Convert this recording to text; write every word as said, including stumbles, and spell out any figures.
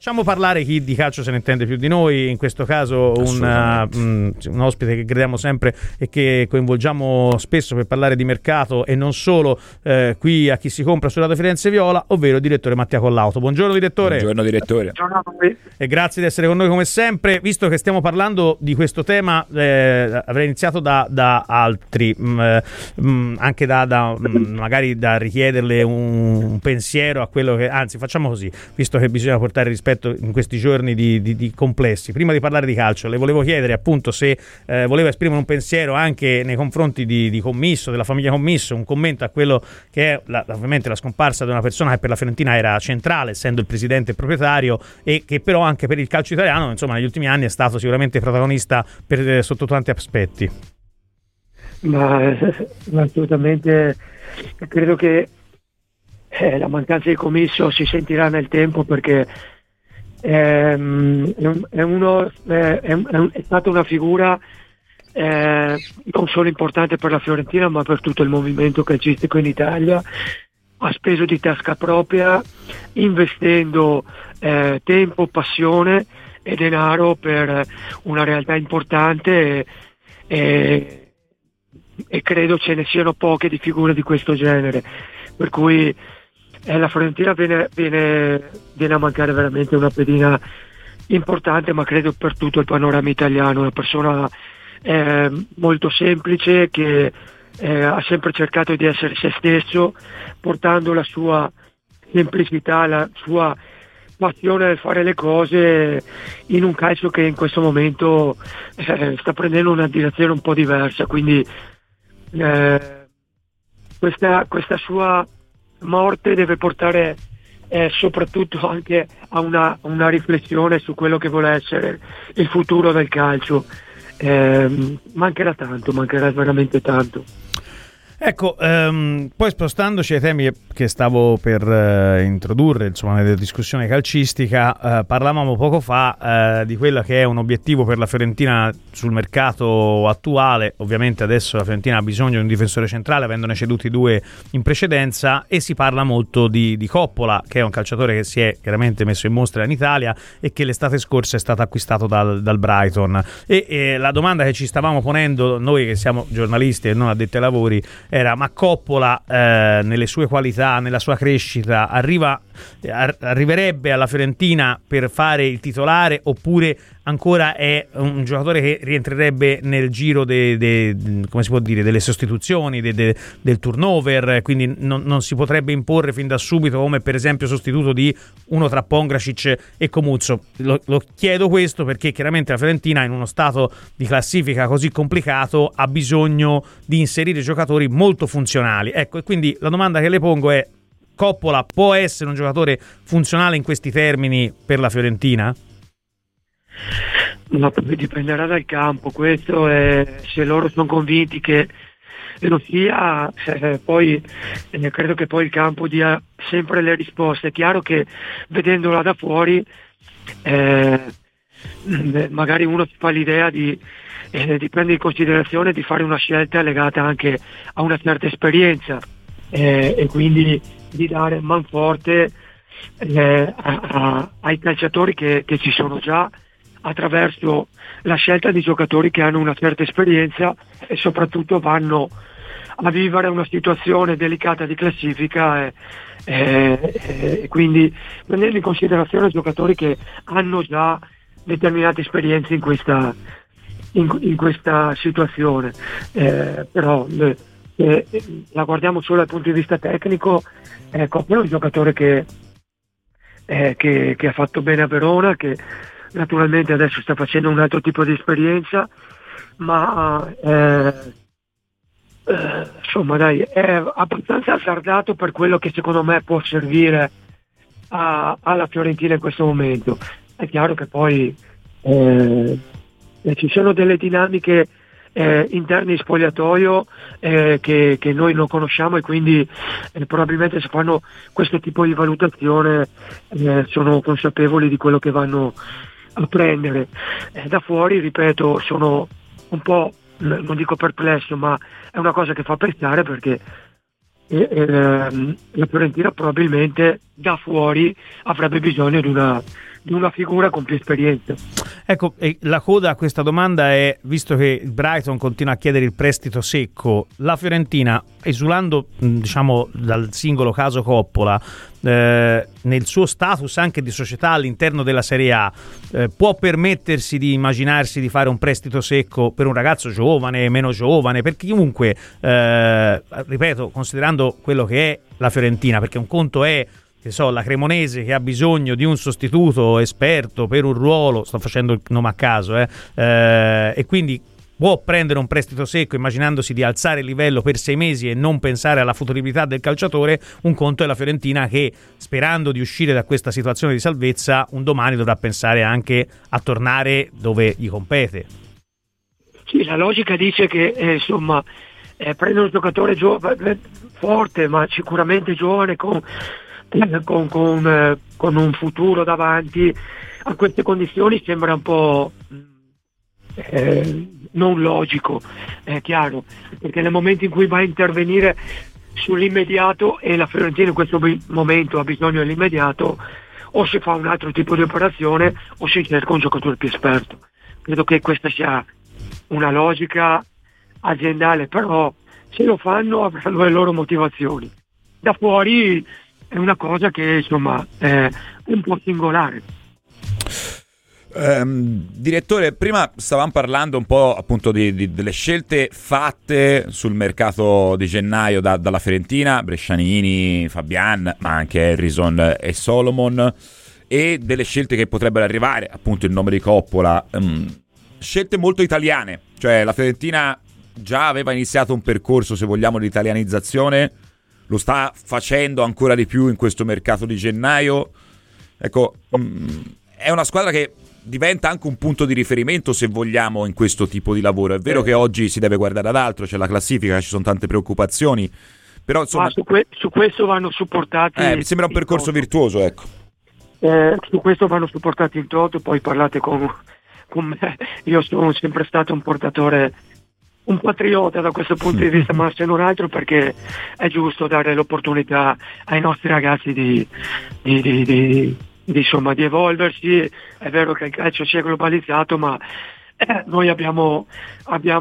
Facciamo parlare chi di calcio se ne intende più di noi, in questo caso un, uh, un ospite che crediamo sempre e che coinvolgiamo spesso per parlare di mercato e non solo, eh, qui a Chi si compra su Radio Firenze Viola, ovvero il direttore Mattia Collauto. Buongiorno direttore. Buongiorno direttore. Buongiorno a voi. E grazie di essere con noi come sempre. Visto che stiamo parlando di questo tema, eh, avrei iniziato da, da altri, mh, mh, anche da, da mh, magari da richiederle un, un pensiero a quello che, anzi facciamo così, visto che bisogna portare rispetto in questi giorni di, di, di complessi. Prima di parlare di calcio le volevo chiedere appunto se eh, voleva esprimere un pensiero anche nei confronti di, di Commisso, della famiglia Commisso, un commento a quello che è la, ovviamente la scomparsa di una persona che per la Fiorentina era centrale, essendo il presidente e proprietario, e che però anche per il calcio italiano insomma negli ultimi anni è stato sicuramente protagonista per, eh, sotto tanti aspetti. Ma, ma assolutamente credo che eh, la mancanza di Commisso si sentirà nel tempo, perché ehm, è, uno, è, è, è stata una figura eh, non solo importante per la Fiorentina ma per tutto il movimento calcistico in Italia. Ha speso di tasca propria, investendo eh, tempo, passione e denaro per una realtà importante, e, e, e credo ce ne siano poche di figure di questo genere, per cui eh, la Fiorentina viene, viene, viene a mancare veramente una pedina importante, ma credo per tutto il panorama italiano. Una persona eh, molto semplice che eh, ha sempre cercato di essere se stesso, portando la sua semplicità, la sua passione nel fare le cose in un calcio che in questo momento eh, sta prendendo una direzione un po' diversa, quindi eh, questa, questa sua morte deve portare eh, soprattutto anche a una, una riflessione su quello che vuole essere il futuro del calcio. Eh, mancherà tanto, mancherà veramente tanto. Ecco, ehm, poi spostandoci ai temi che stavo per eh, introdurre, insomma, nella discussione calcistica, eh, parlavamo poco fa eh, di quello che è un obiettivo per la Fiorentina sul mercato attuale. Ovviamente adesso la Fiorentina ha bisogno di un difensore centrale, avendone ceduti due in precedenza, e si parla molto di, di Coppola, che è un calciatore che si è chiaramente messo in mostra in Italia e che l'estate scorsa è stato acquistato dal, dal Brighton. E, e la domanda che ci stavamo ponendo noi, che siamo giornalisti e non addetti ai lavori, era: ma Coppola eh, nelle sue qualità, nella sua crescita, arriva, ar- arriverebbe alla Fiorentina per fare il titolare, oppure ancora è un giocatore che rientrerebbe nel giro de, de, come si può dire, delle sostituzioni, de, de, del turnover, quindi non, non si potrebbe imporre fin da subito come per esempio sostituto di uno tra Pongracic e Comuzzo? Lo, lo chiedo questo perché chiaramente la Fiorentina, in uno stato di classifica così complicato, ha bisogno di inserire giocatori molto funzionali. Ecco, e quindi la domanda che le pongo è: Coppola può essere un giocatore funzionale in questi termini per la Fiorentina? No, dipenderà dal campo, questo è, se loro sono convinti che lo sia, eh, poi eh, credo che poi il campo dia sempre le risposte. È chiaro che vedendola da fuori eh, magari uno si fa l'idea di, eh, di prendere in considerazione di fare una scelta legata anche a una certa esperienza eh, e quindi di dare manforte eh, a, a, ai calciatori che, che ci sono già, attraverso la scelta di giocatori che hanno una certa esperienza e soprattutto vanno a vivere una situazione delicata di classifica e, e, e quindi prendendo in considerazione giocatori che hanno già determinate esperienze in questa, in, in questa situazione. Eh, però eh, eh, la guardiamo solo dal punto di vista tecnico, eh, Coppola è un giocatore che, eh, che, che ha fatto bene a Verona, che naturalmente adesso sta facendo un altro tipo di esperienza, ma eh, eh, insomma dai, è abbastanza azzardato per quello che secondo me può servire a, alla Fiorentina in questo momento. È chiaro che poi eh, ci sono delle dinamiche eh, interne in spogliatoio eh, che, che noi non conosciamo, e quindi eh, probabilmente se fanno questo tipo di valutazione eh, sono consapevoli di quello che vanno a prendere. Eh, da fuori, ripeto, sono un po', non dico perplesso, ma è una cosa che fa pensare, perché eh, eh, la Fiorentina probabilmente da fuori avrebbe bisogno di una di una figura con più esperienza. Ecco, e la coda a questa domanda è, visto che il Brighton continua a chiedere il prestito secco, la Fiorentina, esulando diciamo dal singolo caso Coppola, eh, nel suo status anche di società all'interno della Serie A, eh, può permettersi di immaginarsi di fare un prestito secco per un ragazzo giovane, meno giovane, perché comunque, eh, ripeto, considerando quello che è la Fiorentina, perché un conto è, che so, la Cremonese che ha bisogno di un sostituto esperto per un ruolo, sto facendo il nome a caso, eh, eh, e quindi può prendere un prestito secco immaginandosi di alzare il livello per sei mesi e non pensare alla futuribilità del calciatore. Un conto è la Fiorentina che, sperando di uscire da questa situazione di salvezza, un domani dovrà pensare anche a tornare dove gli compete. Sì, la logica dice che eh, insomma eh, prende un giocatore giovane, forte, ma sicuramente giovane, con Con, con, eh, con un futuro davanti. A queste condizioni sembra un po' eh, non logico, è chiaro, perché nel momento in cui va a intervenire sull'immediato, e la Fiorentina in questo momento ha bisogno dell'immediato, o si fa un altro tipo di operazione o si cerca un giocatore più esperto. Credo che questa sia una logica aziendale, però se lo fanno avranno le loro motivazioni. Da fuori è una cosa che insomma è un po' singolare. Um, direttore, prima stavamo parlando un po' appunto di, di, delle scelte fatte sul mercato di gennaio da, dalla Fiorentina, Brescianini, Fabian, ma anche Harrison e Solomon, e delle scelte che potrebbero arrivare, appunto il nome di Coppola, um, scelte molto italiane, cioè la Fiorentina già aveva iniziato un percorso, se vogliamo, di italianizzazione, lo sta facendo ancora di più in questo mercato di gennaio. Ecco, è una squadra che diventa anche un punto di riferimento, se vogliamo, in questo tipo di lavoro. È vero che oggi si deve guardare ad altro, c'è la classifica, ci sono tante preoccupazioni, però insomma, ah, su, que- su questo vanno supportati. Eh, mi sembra un percorso virtuoso, ecco. Eh, su questo vanno supportati in toto, poi parlate con, con me. Io sono sempre stato un portatore, un patriota da questo punto di vista, ma se non altro perché è giusto dare l'opportunità ai nostri ragazzi di, di, di, di, di, insomma, di evolversi. È vero che il calcio si è globalizzato, ma eh, noi abbiamo, abbiamo